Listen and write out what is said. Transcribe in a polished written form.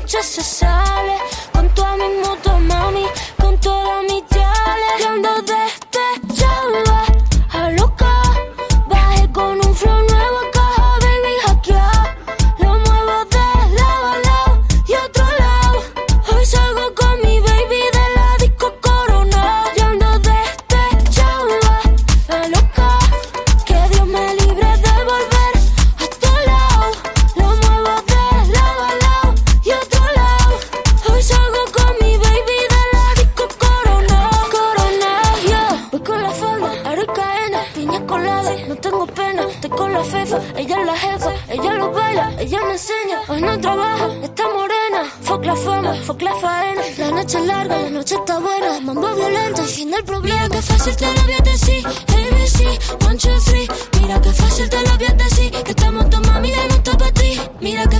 noche se sale con toda mi moto, mami, con toda mi chale. Yo ando despechada, a loca. Bajé con un flow nuevo, caja, baby, hackeada. Lo muevo de lado a lado y otro lado. Hoy salgo con mi baby de la disco Corona. Yo ando despechada, a loca. Que Dios me libre de volver a tu lado. Lo muevo de lado a lado y otro lado. Hoy salgo con mi baby de la disco Corona. Corona, yo voy con la falda, aro y cadena, piña colada, no tengo pena. Estoy con la fefa, ella es la jefa, ella lo baila, ella me enseña. Hoy no trabaja, está morena. Fuck la fama, fuck la faena. La noche es larga, la noche está buena. Mambo violento y fin del problema. Mira que fácil te lo voy a decir, ABC, 1, 2, 3. Mira que fácil te lo voy a decir, que estamos tu mami y no está para ti. Mira que